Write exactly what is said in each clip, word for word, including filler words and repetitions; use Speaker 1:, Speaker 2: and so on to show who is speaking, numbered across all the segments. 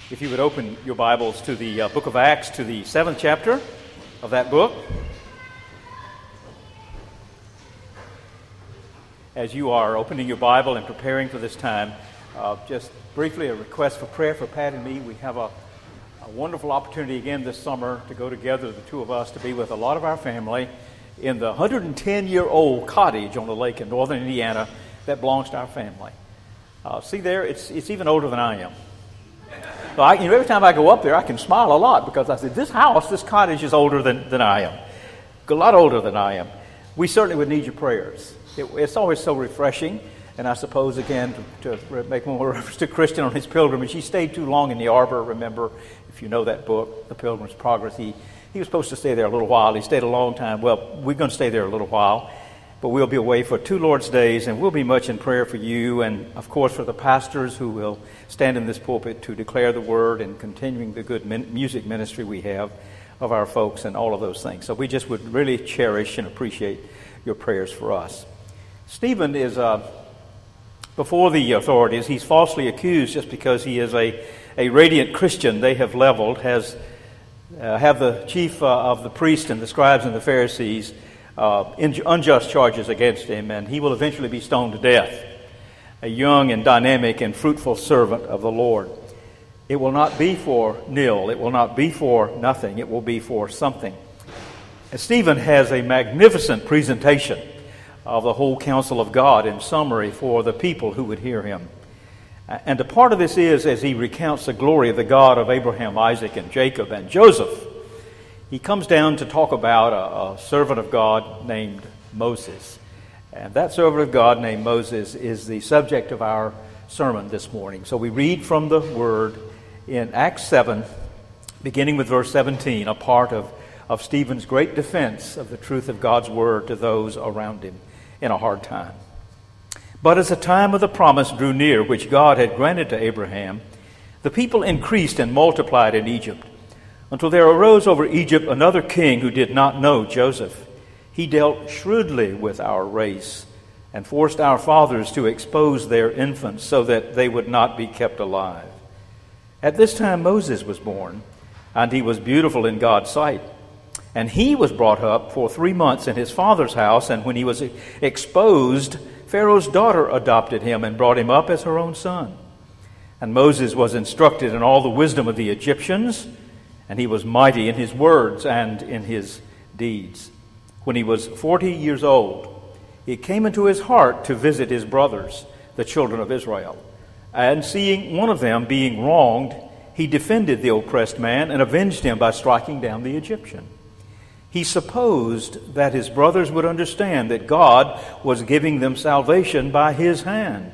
Speaker 1: If you would open your Bibles to the uh, book of Acts, to the seventh chapter of that book. As you are opening your Bible and preparing for this time, uh, just briefly a request for prayer for Pat and me. We have a, a wonderful opportunity again this summer to go together, the two of us, to be with a lot of our family in the one hundred ten-year-old cottage on the lake in northern Indiana that belongs to our family. Uh, see there, it's it's even older than I am. So I, you know, every time I go up there, I can smile a lot because I said, this house, this cottage is older than, than I am. A lot older than I am. We certainly would need your prayers. It, it's always so refreshing. And I suppose, again, to, to make more reference to Christian on his pilgrimage, he stayed too long in the arbor. Remember, if you know that book, The Pilgrim's Progress, he, he was supposed to stay there a little while. He stayed a long time. Well, we're going to stay there a little while. But we'll be away for two Lord's days, and we'll be much in prayer for you and, of course, for the pastors who will stand in this pulpit to declare the word and continuing the good min- music ministry we have of our folks and all of those things. So we just would really cherish and appreciate your prayers for us. Stephen is, uh, before the authorities, he's falsely accused just because he is a, a radiant Christian they have leveled, has uh, have the chief uh, of the priests and the scribes and the Pharisees Uh, unjust charges against him, and he will eventually be stoned to death, a young and dynamic and fruitful servant of the Lord. It will not be for nil. It will not be for nothing. It will be for something. And Stephen has a magnificent presentation of the whole counsel of God in summary for the people who would hear him. And a part of this is as he recounts the glory of the God of Abraham, Isaac, and Jacob, and Joseph. He comes down to talk about a, a servant of God named Moses. And that servant of God named Moses is the subject of our sermon this morning. So we read from the Word in Acts seven, beginning with verse seventeen, a part of, of Stephen's great defense of the truth of God's Word to those around him in a hard time. But as the time of the promise drew near, which God had granted to Abraham, the people increased and multiplied in Egypt, until there arose over Egypt another king who did not know Joseph. He dealt shrewdly with our race and forced our fathers to expose their infants so that they would not be kept alive. At this time Moses was born, and he was beautiful in God's sight. And he was brought up for three months in his father's house, and when he was exposed, Pharaoh's daughter adopted him and brought him up as her own son. And Moses was instructed in all the wisdom of the Egyptians, and he was mighty in his words and in his deeds. When he was forty years old, it came into his heart to visit his brothers, the children of Israel. And seeing one of them being wronged, he defended the oppressed man and avenged him by striking down the Egyptian. He supposed that his brothers would understand that God was giving them salvation by his hand.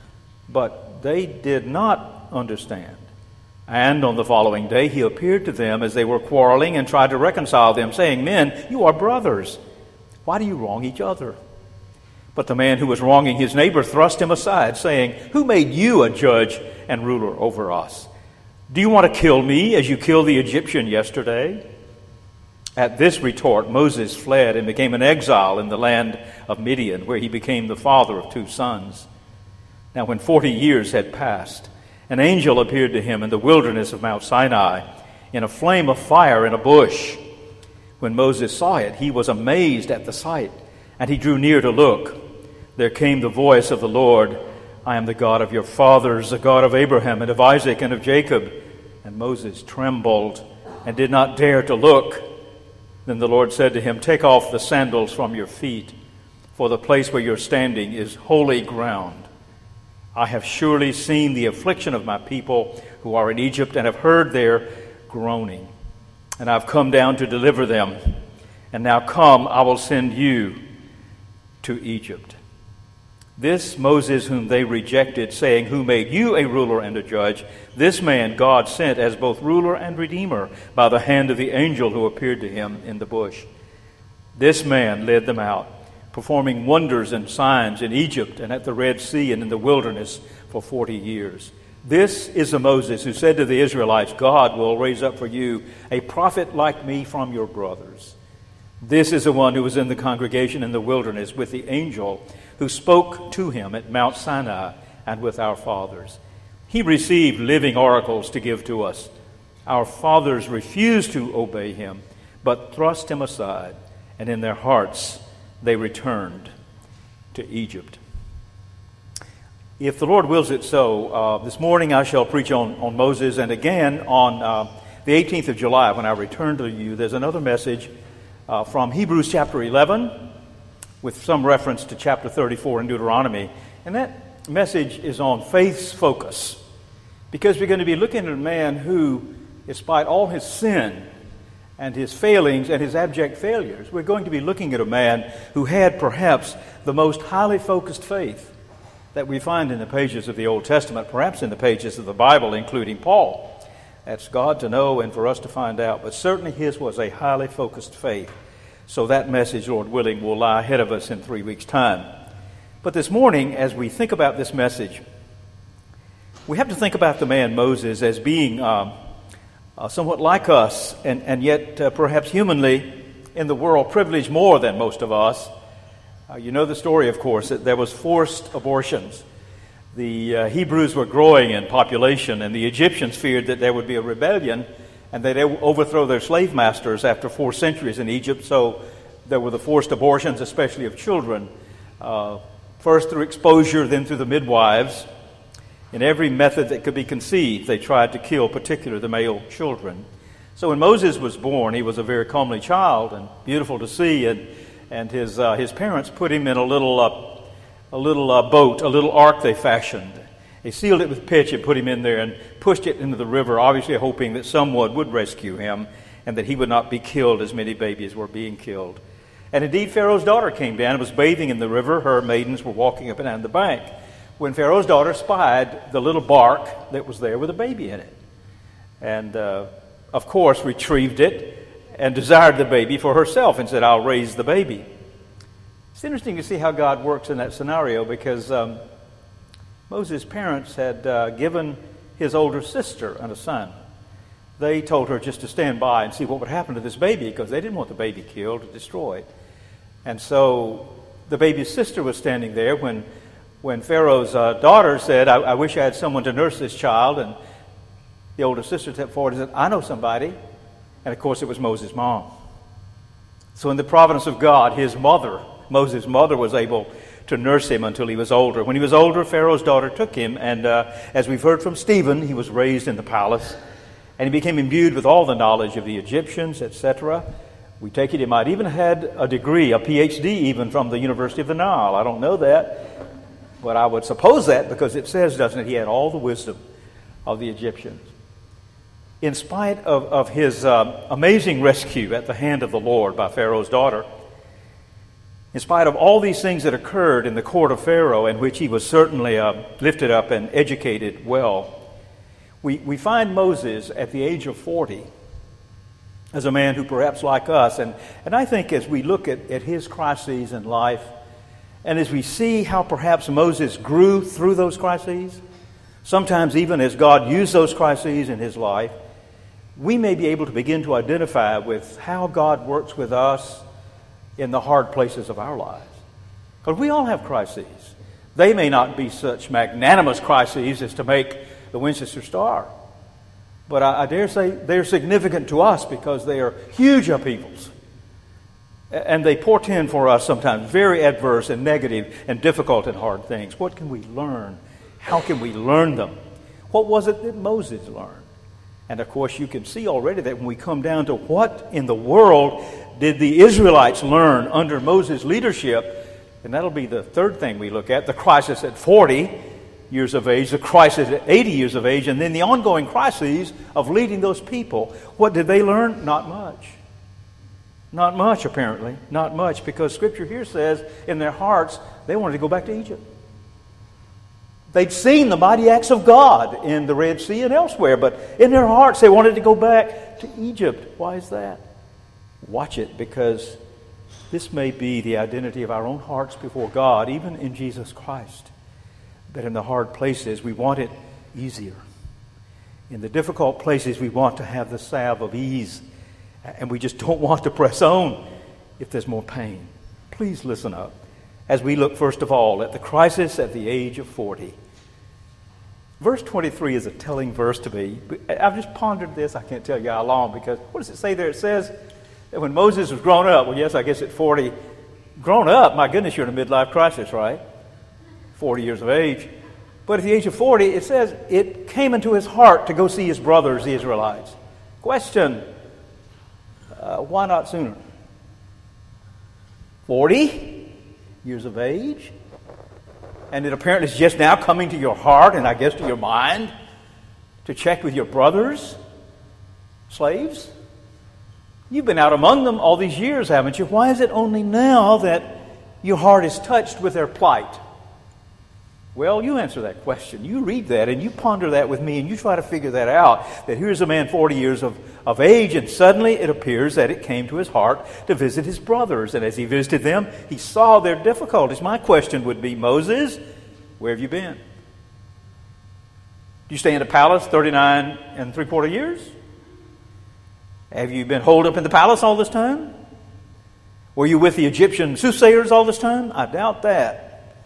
Speaker 1: But they did not understand. And on the following day he appeared to them as they were quarreling and tried to reconcile them, saying, Men, you are brothers. Why do you wrong each other? But the man who was wronging his neighbor thrust him aside, saying, Who made you a judge and ruler over us? Do you want to kill me as you killed the Egyptian yesterday? At this retort, Moses fled and became an exile in the land of Midian, where he became the father of two sons. Now when forty years had passed, an angel appeared to him in the wilderness of Mount Sinai in a flame of fire in a bush. When Moses saw it, he was amazed at the sight, and he drew near to look. There came the voice of the Lord, I am the God of your fathers, the God of Abraham and of Isaac and of Jacob. And Moses trembled and did not dare to look. Then the Lord said to him, Take off the sandals from your feet, for the place where you're standing is holy ground. I have surely seen the affliction of my people who are in Egypt and have heard their groaning. And I've come down to deliver them. And now come, I will send you to Egypt. This Moses whom they rejected, saying, Who made you a ruler and a judge? This man God sent as both ruler and redeemer by the hand of the angel who appeared to him in the bush. This man led them out, performing wonders and signs in Egypt and at the Red Sea and in the wilderness for forty years. This is the Moses who said to the Israelites, God will raise up for you a prophet like me from your brothers. This is the one who was in the congregation in the wilderness with the angel who spoke to him at Mount Sinai and with our fathers. He received living oracles to give to us. Our fathers refused to obey him, but thrust him aside, and in their hearts they returned to Egypt. If the Lord wills it so, uh, this morning I shall preach on, on Moses, and again on uh, the eighteenth of July, when I return to you, there's another message uh, from Hebrews chapter eleven, with some reference to chapter thirty-four in Deuteronomy. And that message is on faith's focus, because we're going to be looking at a man who, despite all his sin and his failings and his abject failures, we're going to be looking at a man who had perhaps the most highly focused faith that we find in the pages of the Old Testament, perhaps in the pages of the Bible, including Paul. That's God to know and for us to find out, but certainly his was a highly focused faith. So that message, Lord willing, will lie ahead of us in three weeks' time. But this morning, as we think about this message, we have to think about the man Moses as being um, uh, somewhat like us, and, and yet uh, perhaps humanly in the world privileged more than most of us. Uh, you know the story, of course, that there was forced abortions. The uh, Hebrews were growing in population, and the Egyptians feared that there would be a rebellion and that they would overthrow their slave masters after four centuries in Egypt. So there were the forced abortions, especially of children, uh, first through exposure, then through the midwives. In every method that could be conceived, they tried to kill particularly the male children. So when Moses was born, he was a very comely child and beautiful to see, and And his uh, his parents put him in a little uh, a little uh, boat, a little ark they fashioned. They sealed it with pitch and put him in there and pushed it into the river, obviously hoping that someone would rescue him and that he would not be killed as many babies were being killed. And indeed, Pharaoh's daughter came down and was bathing in the river. Her maidens were walking up and down the bank when Pharaoh's daughter spied the little bark that was there with a baby in it, and uh, of course retrieved it and desired the baby for herself and said, "I'll raise the baby." It's interesting to see how God works in that scenario, because um, Moses' parents had uh, given his older sister a son. They told her just to stand by and see what would happen to this baby, because they didn't want the baby killed or destroyed. And so the baby's sister was standing there when, when Pharaoh's uh, daughter said, I, I wish I had someone to nurse this child. And the older sister stepped forward and said, "I know somebody." And of course, it was Moses' mom. So in the providence of God, his mother, Moses' mother, was able to nurse him until he was older. When he was older, Pharaoh's daughter took him, and uh, as we've heard from Stephen, he was raised in the palace, and he became imbued with all the knowledge of the Egyptians, et cetera. We take it he might even had a degree, a P H D even, from the University of the Nile. I don't know that, but I would suppose that, because it says, doesn't it, he had all the wisdom of the Egyptians. In spite of, of his uh, amazing rescue at the hand of the Lord by Pharaoh's daughter, in spite of all these things that occurred in the court of Pharaoh, in which he was certainly uh, lifted up and educated well, we, we find Moses at the age of forty as a man who perhaps like us, and, and I think as we look at, at his crises in life, and as we see how perhaps Moses grew through those crises, sometimes even as God used those crises in his life, we may be able to begin to identify with how God works with us in the hard places of our lives. Because we all have crises. They may not be such magnanimous crises as to make the Winchester Star, but I, I dare say they're significant to us because they are huge upheavals. And they portend for us sometimes very adverse and negative and difficult and hard things. What can we learn? How can we learn them? What was it that Moses learned? And of course, you can see already that when we come down to what in the world did the Israelites learn under Moses' leadership, and that'll be the third thing we look at, the crisis at forty years of age, the crisis at eighty years of age, and then the ongoing crises of leading those people. What did they learn? Not much. Not much, apparently. Not much, because Scripture here says in their hearts they wanted to go back to Egypt. They'd seen the mighty acts of God in the Red Sea and elsewhere, but in their hearts they wanted to go back to Egypt. Why is that? Watch it, because this may be the identity of our own hearts before God, even in Jesus Christ. That in the hard places we want it easier. In the difficult places we want to have the salve of ease, and we just don't want to press on if there's more pain. Please listen up as we look first of all at the crisis at the age of forty. Verse twenty-three is a telling verse to me. I've just pondered this. I can't tell you how long, because what does it say there? It says that when Moses was grown up, well, yes, I guess at forty, grown up, my goodness, you're in a midlife crisis, right? forty years of age. But at the age of forty, it says it came into his heart to go see his brothers, the Israelites. Question, uh, why not sooner? forty years of age? And it apparently is just now coming to your heart and I guess to your mind to check with your brothers, slaves. You've been out among them all these years, haven't you? Why is it only now that your heart is touched with their plight? Well, you answer that question. You read that and you ponder that with me and you try to figure that out. That here's a man forty years of, of age, and suddenly it appears that it came to his heart to visit his brothers. And as he visited them, he saw their difficulties. My question would be, Moses, where have you been? Do you stay in the palace thirty-nine and three quarter years? Have you been holed up in the palace all this time? Were you with the Egyptian soothsayers all this time? I doubt that.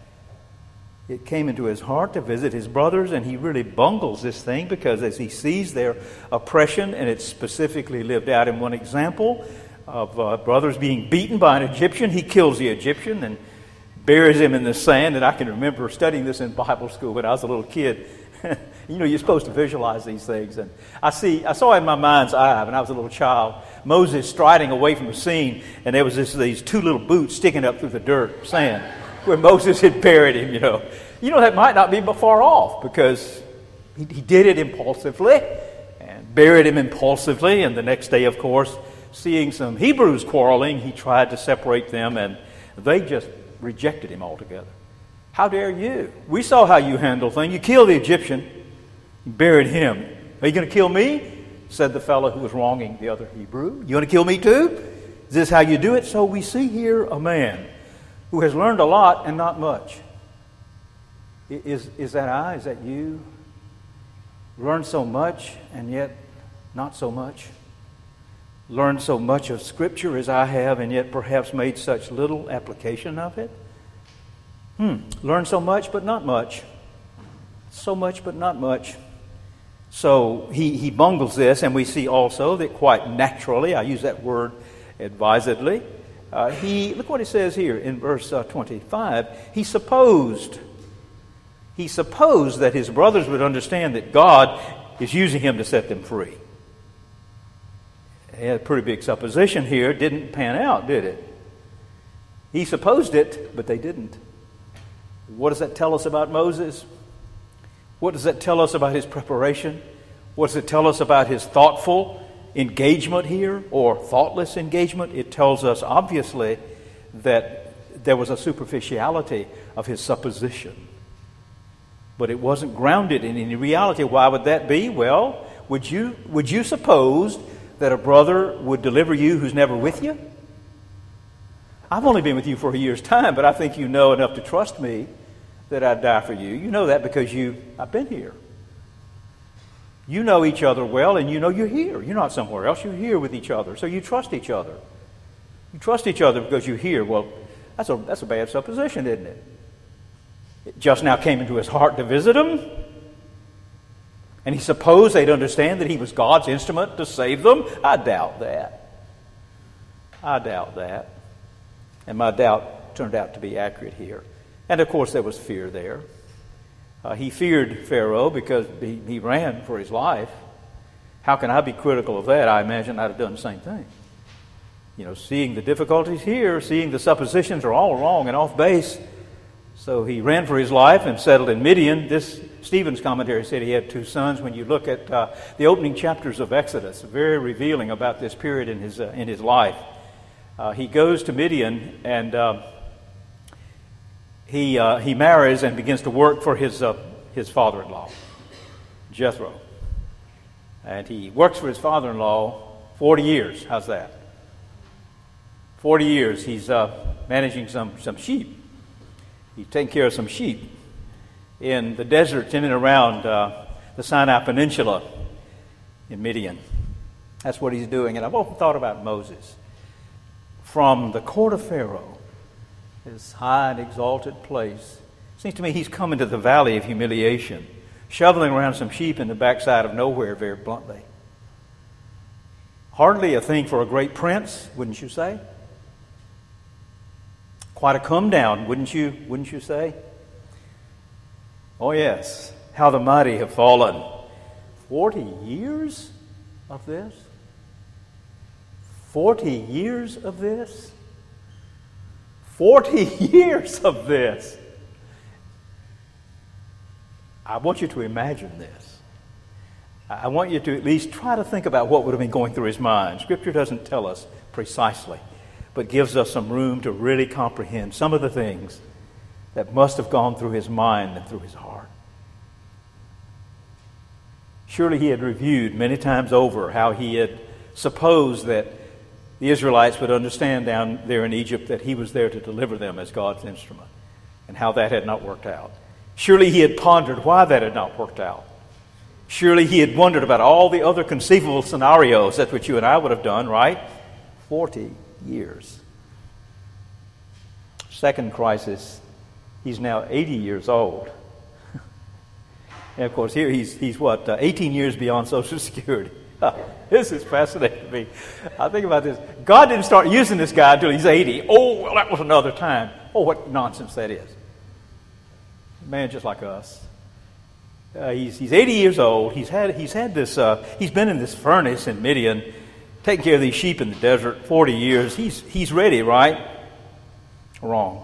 Speaker 1: It came into his heart to visit his brothers, and he really bungles this thing because as he sees their oppression, and it's specifically lived out in one example of uh, brothers being beaten by an Egyptian, he kills the Egyptian and buries him in the sand. And I can remember studying this in Bible school when I was a little kid. You know, you're supposed to visualize these things. And I see, I saw in my mind's eye when I was a little child, Moses striding away from the scene, and there was this, these two little boots sticking up through the dirt, sand, where Moses had buried him, you know. You know, that might not be far off because he, he did it impulsively and buried him impulsively. And the next day, of course, seeing some Hebrews quarreling, he tried to separate them, and they just rejected him altogether. How dare you? We saw how you handle things. You killed the Egyptian, you buried him. Are you going to kill me? Said the fellow who was wronging the other Hebrew. You want to kill me too? Is this how you do it? So we see here a man who has learned a lot and not much. Is, is that I? Is that you? Learned so much and yet not so much? Learned so much of Scripture as I have and yet perhaps made such little application of it? Hmm. Learned so much but not much. So much but not much. So he, he bungles this, and we see also that quite naturally, I use that word advisedly, uh, he, look what he says here in verse uh, twenty-five, he supposed, he supposed that his brothers would understand that God is using him to set them free. He had a pretty big supposition here. Didn't pan out, did it? He supposed it, but they didn't. What does that tell us about Moses? What does that tell us about his preparation? What does it tell us about his thoughtful engagement here, or thoughtless engagement? It tells us, obviously, that there was a superficiality of his supposition. But it wasn't grounded in any reality. Why would that be? Well, would you, would you suppose that a brother would deliver you who's never with you? I've only been with you for a year's time, but I think you know enough to trust me that I'd die for you. You know that because you, I've been here. You know each other well, and you know you're here. You're not somewhere else. You're here with each other. So you trust each other. You trust each other because you're here. Well, that's a, that's a bad supposition, isn't it? It just now came into his heart to visit them. And he supposed they'd understand that he was God's instrument to save them. I doubt that. I doubt that. And my doubt turned out to be accurate here. And of course there was fear there. Uh, he feared Pharaoh because he, he ran for his life. How can I be critical of that? I imagine I'd have done the same thing. You know, seeing the difficulties here, seeing the suppositions are all wrong and off base. So he ran for his life and settled in Midian. This Stephen's commentary said he had two sons. When you look at uh, the opening chapters of Exodus, very revealing about this period in his uh, in his life. Uh, he goes to Midian and uh, he uh, he marries and begins to work for his uh, his father-in-law, Jethro. And he works for his father-in-law forty years. How's that? Forty years. He's uh, managing some some sheep. He's taking care of some sheep in the deserts in and around uh, the Sinai Peninsula in Midian. That's what he's doing. And I've often thought about Moses. From the court of Pharaoh, this high and exalted place, it seems to me he's come into the valley of humiliation, shoveling around some sheep in the backside of nowhere, very bluntly. Hardly a thing for a great prince, wouldn't you say? Quite a come down, wouldn't you, wouldn't you say? Oh yes, how the mighty have fallen. Forty years of this? Forty years of this? Forty years of this. I want you to imagine this. I want you to at least try to think about what would have been going through his mind. Scripture doesn't tell us precisely, but gives us some room to really comprehend some of the things that must have gone through his mind and through his heart. Surely he had reviewed many times over how he had supposed that the Israelites would understand down there in Egypt that he was there to deliver them as God's instrument, and how that had not worked out. Surely he had pondered why that had not worked out. Surely he had wondered about all the other conceivable scenarios. That's what you and I would have done, right? Forty years. Second crisis, he's now eighty years old. And of course, here he's, he's what, uh, eighteen years beyond Social Security. This is fascinating to me. I think about this. God didn't start using this guy until he's eighty. Oh, well, that was another time. Oh, what nonsense that is. Man just like us. Uh, he's, he's eighty years old. He's had, he's had this, uh, he's been in this furnace in Midian, taking care of these sheep in the desert, forty years. He's, he's ready, right? Wrong.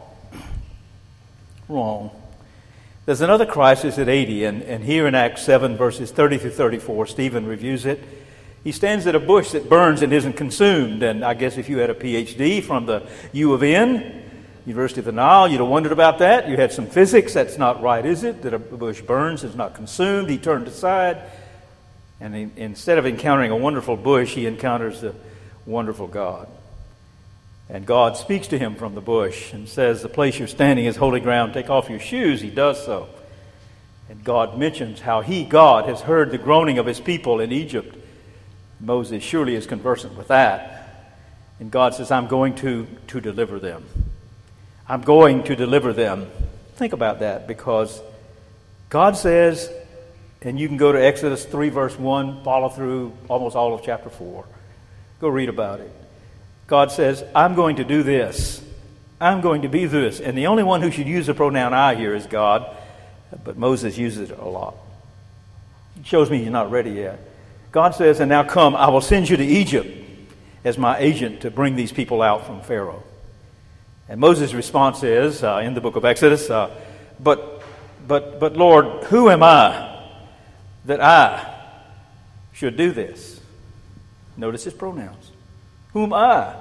Speaker 1: Wrong. There's another crisis at eighty, and, and here in Acts seven, verses thirty through thirty-four, Stephen reviews it. He stands at a bush that burns and isn't consumed. And I guess if you had a P H D from the U of N, University of the Nile, you'd have wondered about that. You had some physics. That's not right, is it? That a bush burns, is not consumed. He turned aside, and he, instead of encountering a wonderful bush, he encounters the wonderful God. And God speaks to him from the bush and says, the place you're standing is holy ground. Take off your shoes. He does so. And God mentions how he, God, has heard the groaning of his people in Egypt. Moses surely is conversant with that. And God says, I'm going to, to deliver them. I'm going to deliver them. Think about that, because God says, and you can go to Exodus three, verse one, follow through almost all of chapter four. Go read about it. God says, I'm going to do this. I'm going to be this. And the only one who should use the pronoun I here is God, but Moses uses it a lot. It shows me he's not ready yet. God says, and now come, I will send you to Egypt as my agent to bring these people out from Pharaoh. And Moses' response is, uh, in the book of Exodus, uh, but, but, but Lord, who am I that I should do this? Notice his pronouns. Who am I?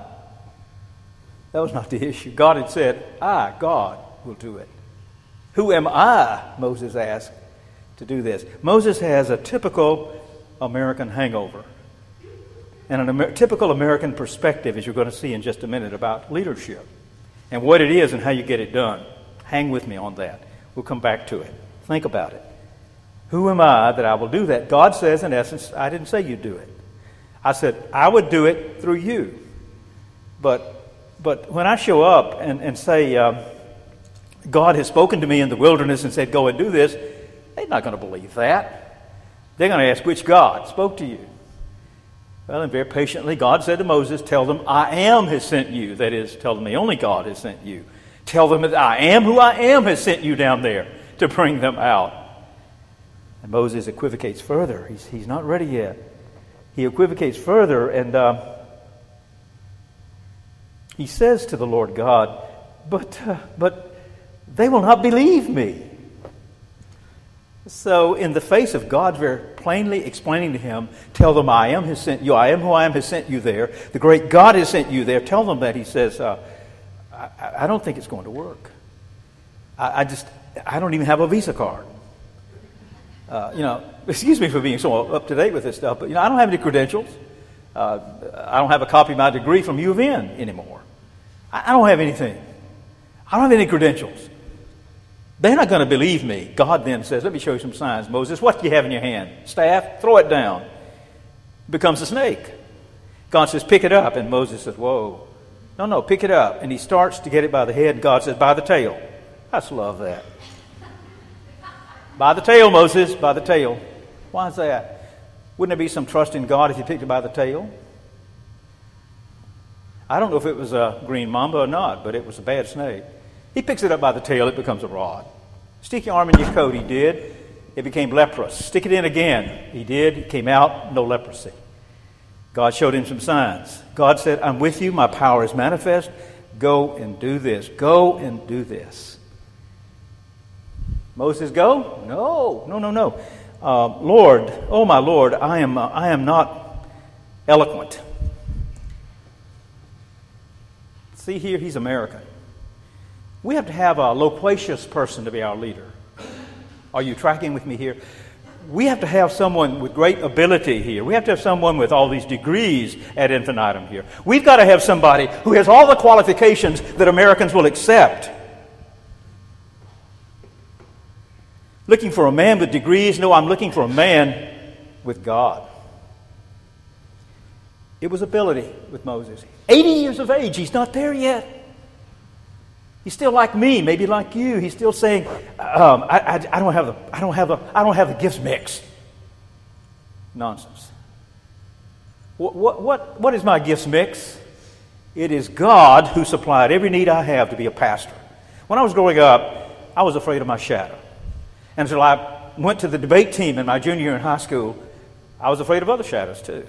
Speaker 1: That was not the issue. God had said, I, God, will do it. Who am I, Moses asked, to do this? Moses has a typical American hangover and a Amer- typical American perspective, as you're going to see in just a minute, about leadership and what it is and how you get it done. Hang with me on that. We'll come back to it. Think about it. Who am I that I will do that? God says, in essence, I didn't say you'd do it. I said, I would do it through you. But but when I show up and, and say, um, God has spoken to me in the wilderness and said, go and do this, they're not going to believe that. They're going to ask, which God spoke to you? Well, and very patiently, God said to Moses, tell them, I am has sent you. That is, tell them the only God has sent you. Tell them that I am who I am has sent you down there to bring them out. And Moses equivocates further. He's, he's not ready yet. He equivocates further, and uh, he says to the Lord God, but, uh, but they will not believe me. So in the face of God very plainly explaining to him, tell them I am has sent you, I am who I am has sent you there, the great God has sent you there, tell them that. He says, uh, I, I don't think it's going to work. I, I just, I don't even have a Visa card. Uh, you know, excuse me for being so up to date with this stuff, but you know, I don't have any credentials. Uh, I don't have a copy of my degree from U of N anymore. I, I don't have anything. I don't have any credentials. They're not going to believe me. God then says, let me show you some signs. Moses, what do you have in your hand? Staff? Throw it down. It becomes a snake. God says, pick it up. And Moses says, whoa. No, no, pick it up. And he starts to get it by the head. God says, by the tail. I just love that. By the tail, Moses, by the tail. Why is that? Wouldn't there be some trust in God if you picked it by the tail? I don't know if it was a green mamba or not, but it was a bad snake. He picks it up by the tail, it becomes a rod. Stick your arm in your coat, he did. It became leprous. Stick it in again. He did. It came out, no leprosy. God showed him some signs. God said, I'm with you. My power is manifest. Go and do this. Go and do this. Moses, go? No, no, no, no. Uh, Lord, oh my Lord, I am, uh, I am not eloquent. See here, he's American. We have to have a loquacious person to be our leader. Are you tracking with me here? We have to have someone with great ability here. We have to have someone with all these degrees ad infinitum here. We've got to have somebody who has all the qualifications that Americans will accept. Looking for a man with degrees? No, I'm looking for a man with God. It was ability with Moses. eighty years of age, he's not there yet. He's still like me, maybe like you. He's still saying, um, I, I, I don't have the, I don't have the, I don't have the gifts mix. Nonsense. What, what, what, what is my gifts mix? It is God who supplied every need I have to be a pastor. When I was growing up, I was afraid of my shadow. And until I went to the debate team in my junior year in high school, I was afraid of other shadows too.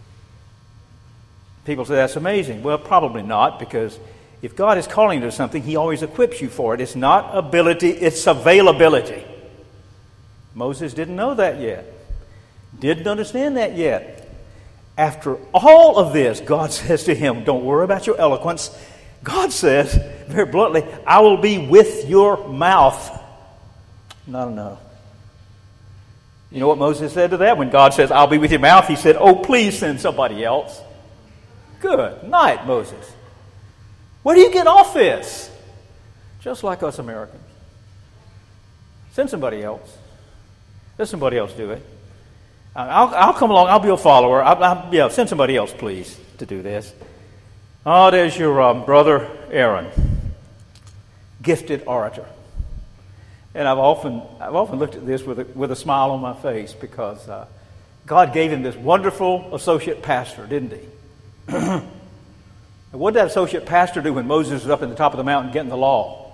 Speaker 1: People say that's amazing. Well, probably not, because if God is calling you to something, He always equips you for it. It's not ability, it's availability. Moses didn't know that yet. Didn't understand that yet. After all of this, God says to him, don't worry about your eloquence. God says, very bluntly, I will be with your mouth. Not enough. You know what Moses said to that? When God says, I'll be with your mouth, he said, oh, please send somebody else. Good night, Moses. Where do you get off this? Just like us Americans. Send somebody else. Let somebody else do it. I'll, I'll come along. I'll be a follower. I'll, I'll, yeah, send somebody else, please, to do this. Oh, there's your um, brother Aaron, gifted orator. And I've often, I've often looked at this with a, with a smile on my face because uh, God gave him this wonderful associate pastor, didn't He? And what did that associate pastor do when Moses was up at the top of the mountain getting the law?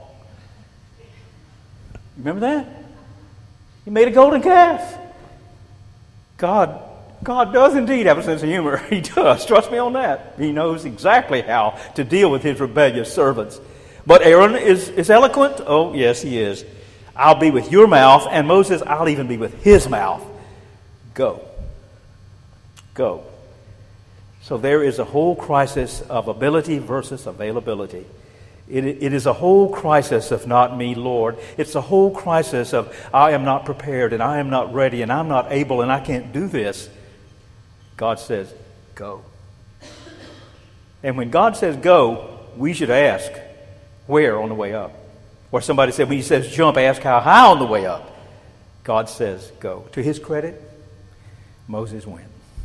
Speaker 1: Remember that? He made a golden calf. God, God does indeed have a sense of humor. He does. Trust me on that. He knows exactly how to deal with his rebellious servants. But Aaron is, is eloquent. Oh, yes, he is. I'll be with your mouth, and Moses, I'll even be with his mouth. Go. Go. So there is a whole crisis of ability versus availability. It, it is a whole crisis of not me, Lord. It's a whole crisis of I am not prepared and I am not ready and I'm not able and I can't do this. God says, go. And when God says go, we should ask, where on the way up? Or somebody said, when He says jump, ask how high on the way up. God says go. To His credit, Moses went.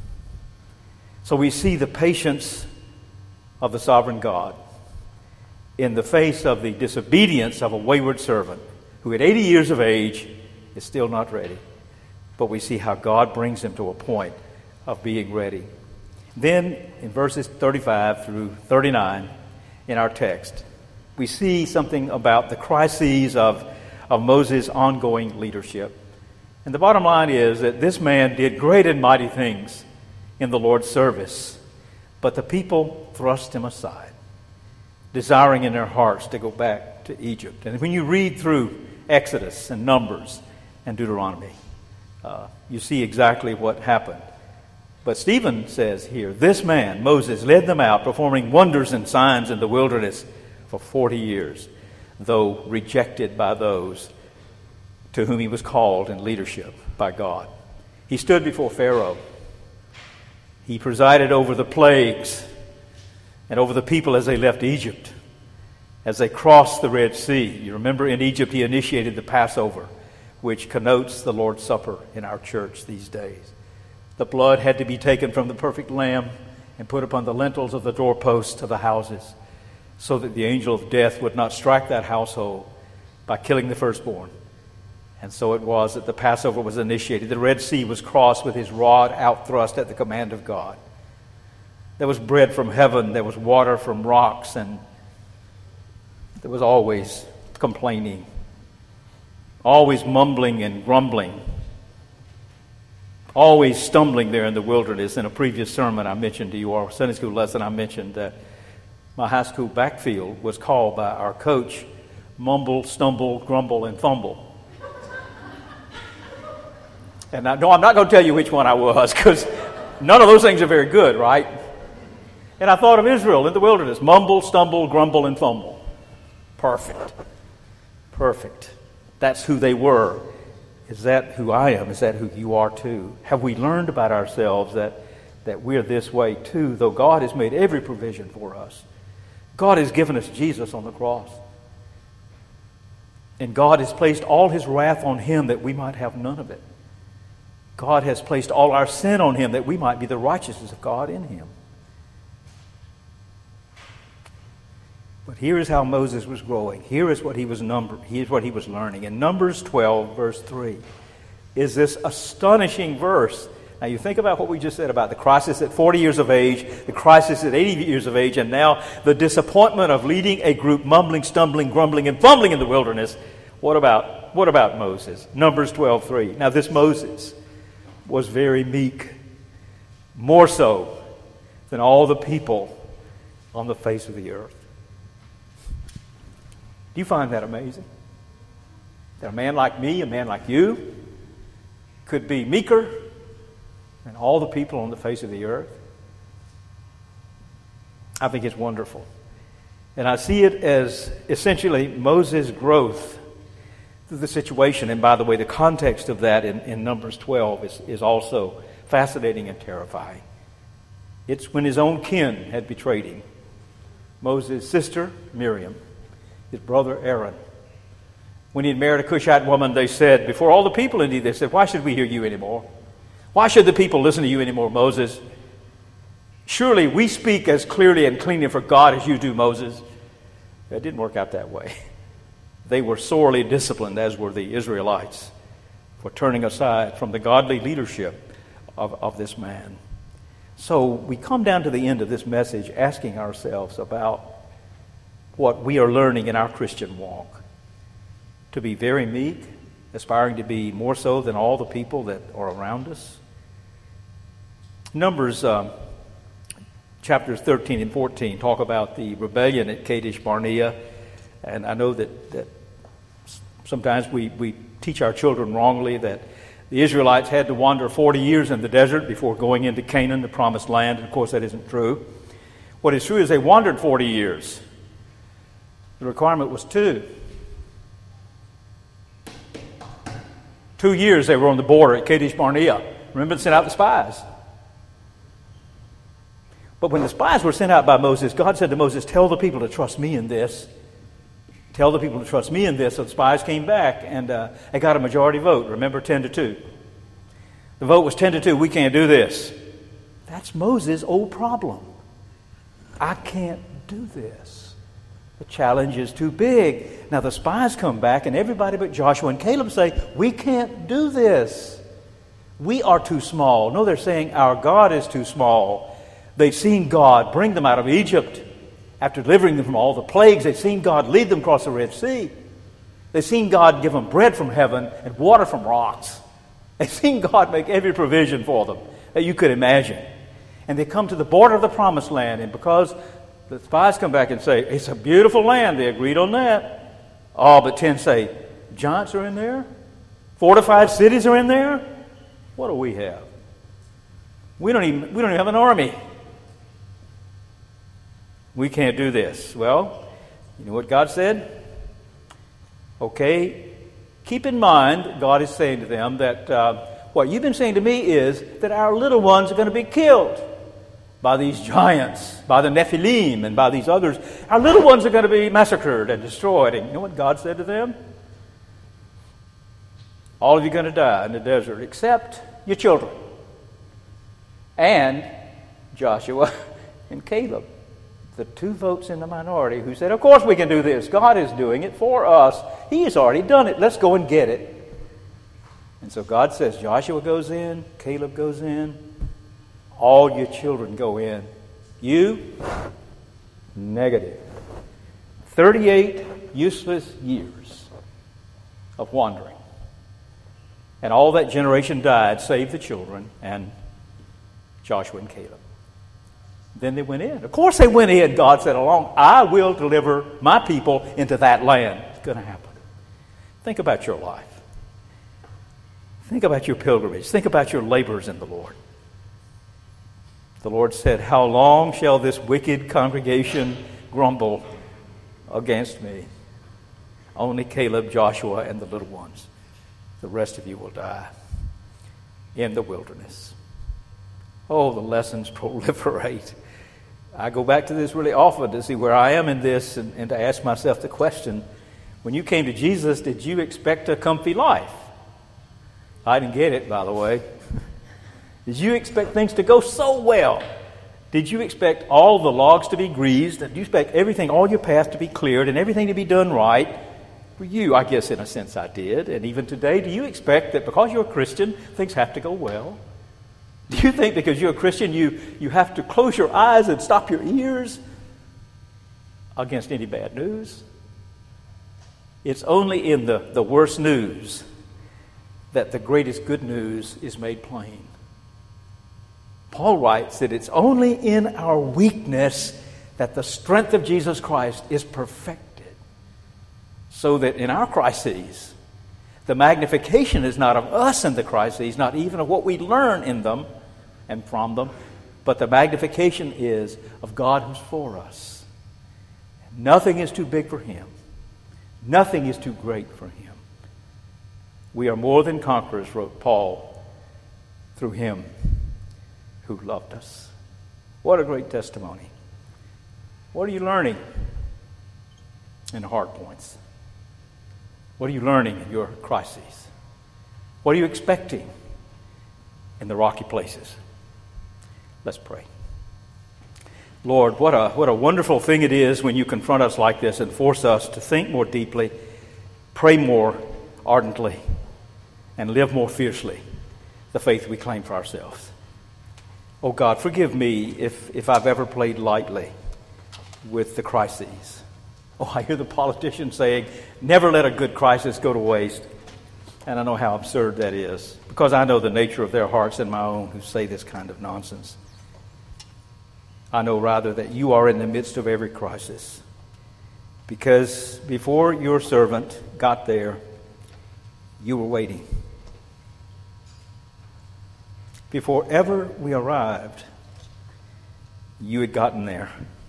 Speaker 1: So we see the patience of the sovereign God in the face of the disobedience of a wayward servant who at eighty years of age is still not ready. But we see how God brings him to a point of being ready. Then in verses thirty-five through thirty-nine in our text, we see something about the crises of, of Moses' ongoing leadership. And the bottom line is that this man did great and mighty things in the Lord's service, but the people thrust him aside, desiring in their hearts to go back to Egypt. And when you read through Exodus and Numbers and Deuteronomy, uh, you see exactly what happened. But Stephen says here, this man, Moses, led them out, performing wonders and signs in the wilderness for forty years, though rejected by those to whom he was called in leadership by God. He stood before Pharaoh. He presided over the plagues and over the people as they left Egypt, as they crossed the Red Sea. You remember in Egypt he initiated the Passover, which connotes the Lord's Supper in our church these days. The blood had to be taken from the perfect lamb and put upon the lintels of the doorposts of the houses so that the angel of death would not strike that household by killing the firstborn. And so it was that the Passover was initiated. The Red Sea was crossed with his rod outthrust at the command of God. There was bread from heaven. There was water from rocks. And there was always complaining, always mumbling and grumbling, always stumbling there in the wilderness. In a previous sermon I mentioned to you, or Sunday school lesson, I mentioned that my high school backfield was called by our coach Mumble, Stumble, Grumble, and Fumble. And I, no, I'm not going to tell you which one I was, because none of those things are very good, right? And I thought of Israel in the wilderness. Mumble, stumble, grumble, and fumble. Perfect. Perfect. That's who they were. Is that who I am? Is that who you are too? Have we learned about ourselves that, that we're this way too, though God has made every provision for us? God has given us Jesus on the cross. And God has placed all his wrath on him that we might have none of it. God has placed all our sin on him that we might be the righteousness of God in him. But here is how Moses was growing. Here is what he was number. Here's what he was learning. In Numbers twelve, verse three, is this astonishing verse. Now you think about what we just said about the crisis at forty years of age, the crisis at eighty years of age, and now the disappointment of leading a group mumbling, stumbling, grumbling, and fumbling in the wilderness. What about what about Moses? Numbers twelve, three. Now this Moses was very meek, more so than all the people on the face of the earth. Do you find that amazing? That a man like me, a man like you, could be meeker than all the people on the face of the earth? I think it's wonderful. And I see it as essentially Moses' growth through the situation. And by the way, the context of that in, in Numbers twelve is, is also fascinating and terrifying. It's when his own kin had betrayed him. Moses' sister, Miriam, his brother Aaron. When he had married a Cushite woman, they said, before all the people indeed, they said, why should we hear you anymore? Why should the people listen to you anymore, Moses? Surely we speak as clearly and cleanly for God as you do, Moses. That didn't work out that way. They were sorely disciplined, as were the Israelites, for turning aside from the godly leadership of, of this man. So we come down to the end of this message asking ourselves about what we are learning in our Christian walk. To be very meek, aspiring to be more so than all the people that are around us. Numbers um, chapters thirteen and fourteen talk about the rebellion at Kadesh Barnea. And I know that, that sometimes we, we teach our children wrongly that the Israelites had to wander forty years in the desert before going into Canaan, the promised land. And of course that isn't true. What is true is they wandered forty years. The requirement was two. Two years they were on the border at Kadesh Barnea. Remember, they sent out the spies. But when the spies were sent out by Moses, God said to Moses, tell the people to trust me in this. Tell the people to trust me in this. So the spies came back and uh, they got a majority vote. Remember, ten to two. The vote was ten to two. We can't do this. That's Moses' old problem. I can't do this. The challenge is too big. Now the spies come back and everybody but Joshua and Caleb say, we can't do this. We are too small. No, they're saying our God is too small. They've seen God bring them out of Egypt after delivering them from all the plagues. They've seen God lead them across the Red Sea. They've seen God give them bread from heaven and water from rocks. They've seen God make every provision for them that you could imagine. And they come to the border of the promised land, and because the spies come back and say, it's a beautiful land. They agreed on that. Oh, but ten say, giants are in there? Fortified cities are in there? What do we have? We don't even, we don't even have an army. We can't do this. Well, you know what God said? Okay, keep in mind, God is saying to them that uh, what you've been saying to me is that our little ones are going to be killed by these giants, by the Nephilim, and by these others. Our little ones are going to be massacred and destroyed. And you know what God said to them? All of you are going to die in the desert except your children. And Joshua and Caleb, the two votes in the minority who said, of course we can do this. God is doing it for us. He has already done it. Let's go and get it. And so God says, Joshua goes in, Caleb goes in, all your children go in. You, negative. thirty-eight useless years of wandering. And all that generation died, save the children and Joshua and Caleb. Then they went in. Of course they went in. God said along, I will deliver my people into that land. It's going to happen. Think about your life. Think about your pilgrimage. Think about your labors in the Lord. The Lord said, how long shall this wicked congregation grumble against me? Only Caleb, Joshua, and the little ones. The rest of you will die in the wilderness. Oh, the lessons proliferate. I go back to this really often to see where I am in this and, and to ask myself the question, when you came to Jesus, did you expect a comfy life? I didn't get it, by the way. Did you expect things to go so well? Did you expect all the logs to be greased? Did you expect everything, all your path to be cleared and everything to be done right? For you, I guess in a sense I did. And even today, do you expect that because you're a Christian, things have to go well? Do you think because you're a Christian, you, you have to close your eyes and stop your ears against any bad news? It's only in the, the worst news that the greatest good news is made plain. Paul writes that it's only in our weakness that the strength of Jesus Christ is perfected. So that in our crises, the magnification is not of us in the crises, not even of what we learn in them and from them, but the magnification is of God who's for us. Nothing is too big for Him. Nothing is too great for Him. We are more than conquerors, wrote Paul, through Him who loved us. What a great testimony. What are you learning in the hard points? What are you learning in your crises? What are you expecting in the rocky places? Let's pray. Lord, what a, what a wonderful thing it is when you confront us like this and force us to think more deeply, pray more ardently, and live more fiercely the faith we claim for ourselves. Oh God, forgive me if, if I've ever played lightly with the crises. Oh, I hear the politicians saying, never let a good crisis go to waste. And I know how absurd that is, because I know the nature of their hearts and my own who say this kind of nonsense. I know rather that you are in the midst of every crisis, because before your servant got there, you were waiting. Before ever we arrived, you had gotten there.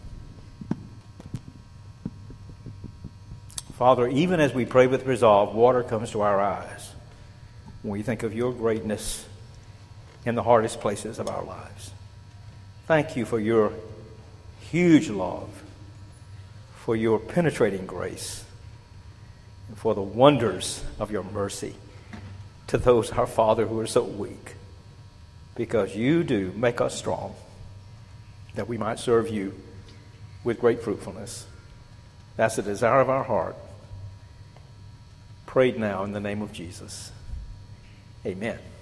Speaker 1: Father, even as we pray with resolve, water comes to our eyes when we think of your greatness in the hardest places of our lives. Thank you for your huge love, for your penetrating grace, and for the wonders of your mercy to those, our Father, who are so weak. Because you do make us strong, that we might serve you with great fruitfulness. That's the desire of our heart. Prayed now in the name of Jesus. Amen.